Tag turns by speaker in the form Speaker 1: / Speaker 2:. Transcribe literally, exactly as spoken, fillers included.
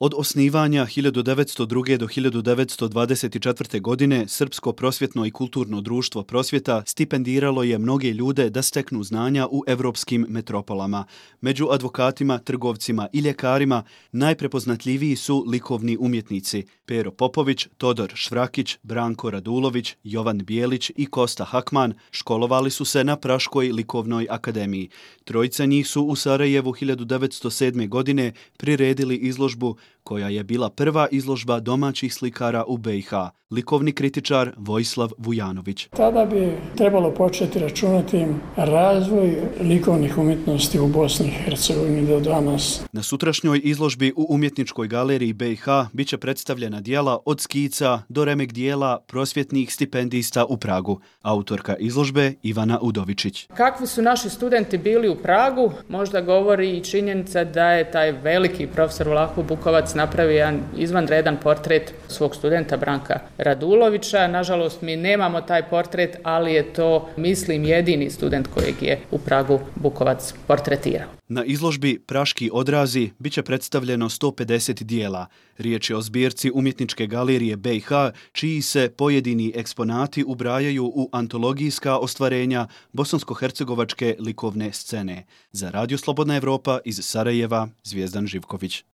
Speaker 1: Od osnivanja hiljadu devetsto druge. do hiljadu devetsto dvadeset četvrte. godine Srpsko prosvjetno i kulturno društvo Prosvjeta stipendiralo je mnoge ljude da steknu znanja u evropskim metropolama. Među advokatima, trgovcima i ljekarima najprepoznatljiviji su likovni umjetnici Pero Popović, Todor Švrakić, Branko Radulović, Jovan Bijelić i Kosta Hakman. Školovali su se na Praškoj likovnoj akademiji. Trojica njih su u Sarajevu hiljadu devetsto sedme. godine priredili izložbu koja je bila prva izložba domaćih slikara u be i ha. Likovni kritičar Vojislav Vujanović.
Speaker 2: Tada bi trebalo početi računati razvoj likovnih umjetnosti u Bosni i Hercegovini do danas.
Speaker 1: Na sutrašnjoj izložbi u Umjetničkoj galeriji be i ha biće predstavljena dijela od skica do remek dijela prosvjetnih stipendista u Pragu. Autorka izložbe Ivana Udovičić.
Speaker 3: Kakvi su naši studenti bili u Pragu, možda govori i činjenica da je taj veliki profesor Vlaho Bukovac napravio jedan izvanredan portret svog studenta Branka Radulovića. Nažalost, mi nemamo taj portret, ali je to, mislim, jedini student kojeg je u Pragu Bukovac portretirao.
Speaker 1: Na izložbi Praški odrazi biće predstavljeno sto pedeset dijela. Riječ je o zbirci Umjetničke galerije be i ha, čiji se pojedini eksponati ubrajaju u antologijska ostvarenja bosansko-hercegovačke likovne scene. Za Radio Slobodna Evropa iz Sarajeva, Zvijezdan Živković.